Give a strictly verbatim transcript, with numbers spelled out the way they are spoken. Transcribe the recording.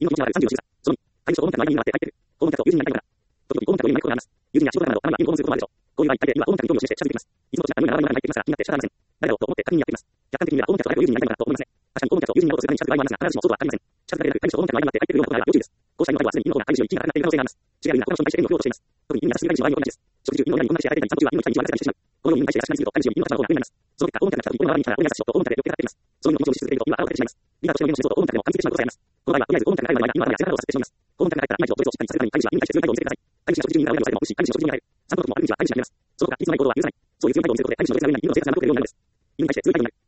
犬の道があるさんじゅうろくさ。そのに、会議所訪問客の間に回って帰ってくる。訪問客と友人に何かこうがある。時々訪問客の上にマイクをがあります。友人や仕事仲間など、あるいは犬を訪問することもあるでしょう。こういう場合、大抵犬は訪問客に興味を示して近づいてきます。いつもと違った匂いが周りの中に入ってきますから、気になって仕方がありません。誰だろうと思って確認にやってきます。客観的に見れば訪問客と誰と友人になりたいのかと思いますね。確かに訪問客と友人になろうとするために近づく場合もありますが、必ずしもそうとは限りません。近づくだけでなく、会議所と訪問客の間に回って帰ってくるようなことがあれば要注意です。こうした犬の場合は、すでに犬の方が会議所より一位が高くなっている可能性があります。違いある犬は他の人に対して犬を食おうとしています。特に犬やすすぎ会議所の場合も同じです。食事中、犬の裏にこんなして与えたり、散歩中は犬の期待に一番静かにしてしまう。このように犬に対して優しくなりすぎると、飼い主より犬の立場の方が上になります。その結果、訪問客が来た時、犬の周りに来たら、お願いしようと訪問客でよってかかってきます。その犬の道をし続けると、犬は腹を立ててしまいます。リーダーとしての犬の仕事を訪問客でも感じてしまうことがあります。この場合は、とりあえず訪問客が帰るまでの間、犬は頭や背中をさせてしまいます。訪問客が帰ったら、今一度ドレスをしっかりさせるために、飼い主は犬に対して強い態度を見せてください。飼い主が食事中に犬が裏を見るされても無視、飼い主の食事中に入る。散歩の時もある道は飼い主が見ます。その他、いつもない行動は許さない。そういう強い態度を見せることで、飼い主のレベルに犬の生活が残るようになるのです。犬に対して強い態度になる。